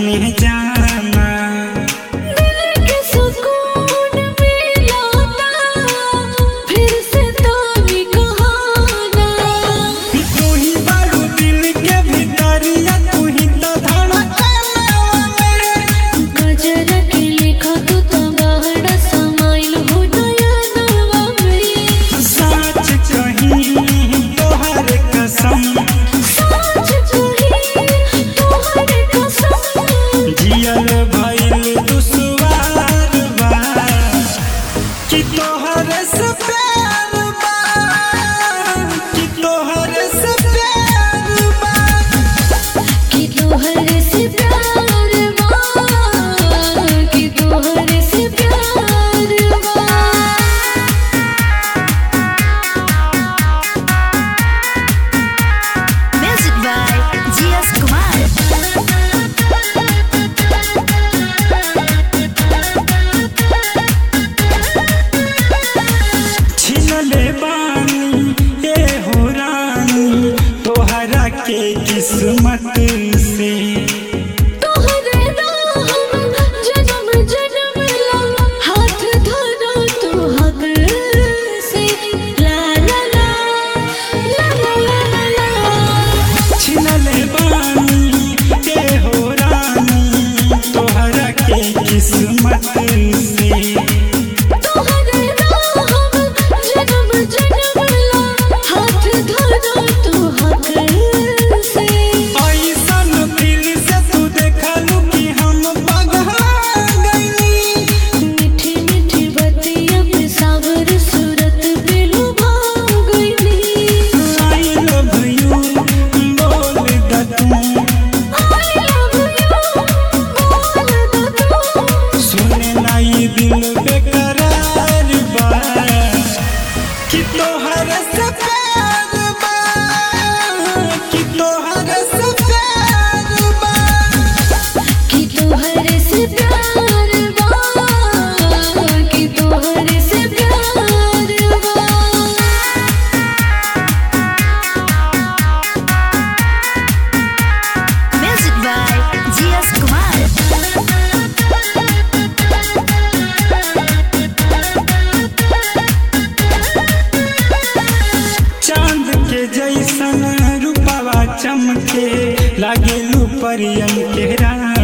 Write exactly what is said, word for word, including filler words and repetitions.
में जाना। दिल के सुकून मिलाता फिर से तो ही कहाना। तू ही बारू दिल के भीतरिया, तू ही तो धड़कनवा में। गजर के लिखा तू तो बाहर समाइल हो नयनवा में। सच कहीं तोहर कसम, सच कही तोहर कसम। जियल भइल दुश्वार बा कि तोहर से प्यार बा, कि तोहर से प्यार बा। कि तोहर से प्यार बा, कि तोहर से प्यार बा। Music by G S Kumar. छिनले बानी ए हो रानी तोहरा के किस्मत से। तोहरे नाम जन्म जन्म ला हाथ धरा तू हक से। ला ला ला ला ला ला ला। छिनले बानी ए हो रानी तोहरा के किस्मत से। तोहरे नाम जन्म जन्म ला हाथ धरा तू हक से। ऐसन दिल से तू देखलू कि हम पगला गइनी। मीठी मीठी बतिया पे सावर सूरत पे लुभा गइनी। I love you बोल द तू, I love you बोल द तू। सुने ना ये दिल बेकरार बा कि तोहर से प्यार बा, कि तोहर से प्यार बा। कि तोहर से प्यार बा, कि तोहर से प्यार बा। Music by G S Kumar. चांद के जैसन रूपवा चमके लागेलू परियन के रानी।